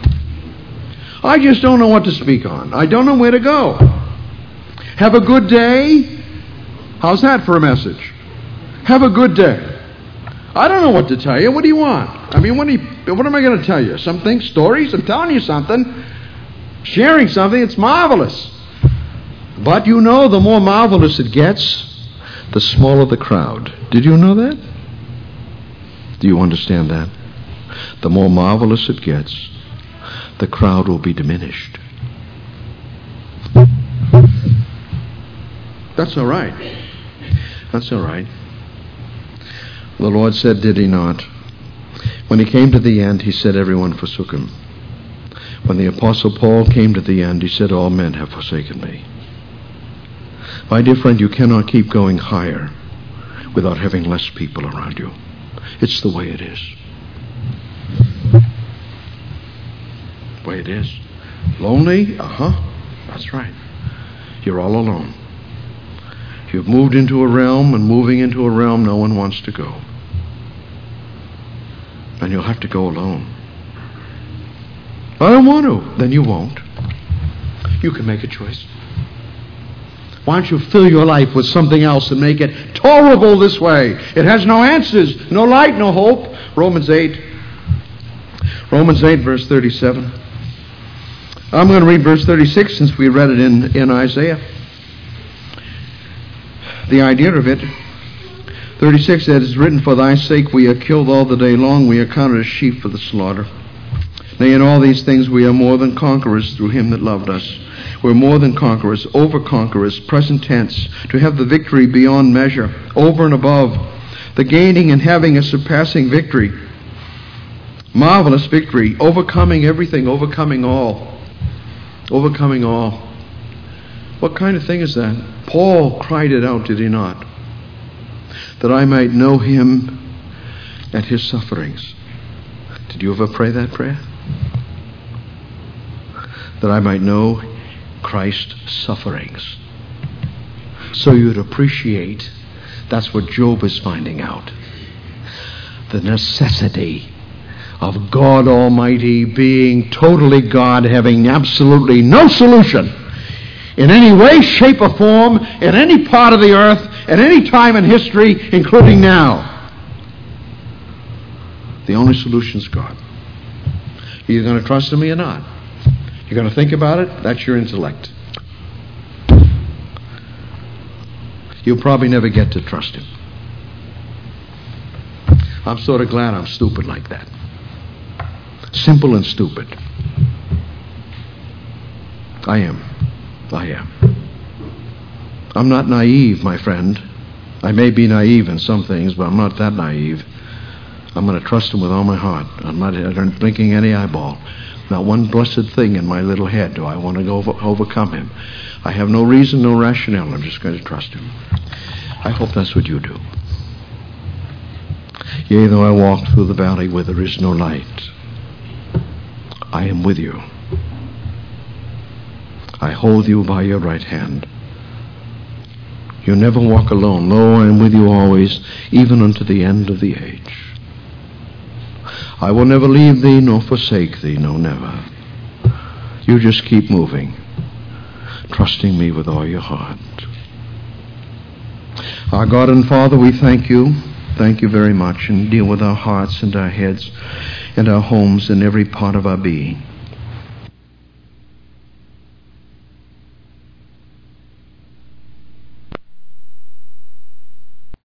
I just don't know what to speak on. I don't know where to go. Have a good day. How's that for a message? Have a good day. I don't know what to tell you. What do you want? I mean, what, do you, what am I going to tell you? Something? Stories? I'm telling you something. Sharing something. It's marvelous. But you know, the more marvelous it gets, the smaller the crowd. Did you know that? Do you understand that? The more marvelous it gets, the crowd will be diminished. That's all right. That's all right. The Lord said, did he not? When he came to the end, he said, everyone forsook him. When the Apostle Paul came to the end, he said, all men have forsaken me. My dear friend, you cannot keep going higher without having less people around you. It's the way it is. The way it is. Lonely? Uh-huh. That's right. You're all alone. You've moved into a realm, and moving into a realm no one wants to go. And you'll have to go alone. I don't want to. Then you won't. You can make a choice. Why don't you fill your life with something else and make it tolerable this way? It has no answers, no light, no hope. Romans eight. Romans eight, verse thirty-seven. I'm going to read verse thirty-six since we read it in, in Isaiah. The idea of it, thirty-six, that is written, for thy sake we are killed all the day long, we are counted as sheep for the slaughter. Nay, in all these things we are more than conquerors through him that loved us. We're more than conquerors, over conquerors, present tense, to have the victory beyond measure, over and above, the gaining and having a surpassing victory. Marvelous victory, overcoming everything, overcoming all. Overcoming all. What kind of thing is that? Paul cried it out, did he not? That I might know him and his sufferings. Did you ever pray that prayer? That I might know Christ's sufferings. So you'd appreciate, that's what Job is finding out. The necessity of God Almighty being totally God, having absolutely no solution in any way, shape, or form, in any part of the earth, at any time in history, including now. The only solution is God. You're going to trust him or you're not. You're going to think about it, that's your intellect. You'll probably never get to trust him. I'm sort of glad I'm stupid like that. Simple and stupid. I am. I am. I'm not naive, my friend. I may be naive in some things, but I'm not that naive. I'm going to trust him with all my heart. I'm not blinking any eyeball. Not one blessed thing in my little head do I want to go over, overcome him. I have no reason, no rationale. I'm just going to trust him. I hope that's what you do. Yea, though I walk through the valley where there is no light, I am with you. I hold you by your right hand. You never walk alone. Lo, I am with you always, even unto the end of the age. I will never leave thee nor forsake thee, no, never. You just keep moving, trusting me with all your heart. Our God and Father, we thank you. Thank you very much, and deal with our hearts and our heads and our homes and every part of our being.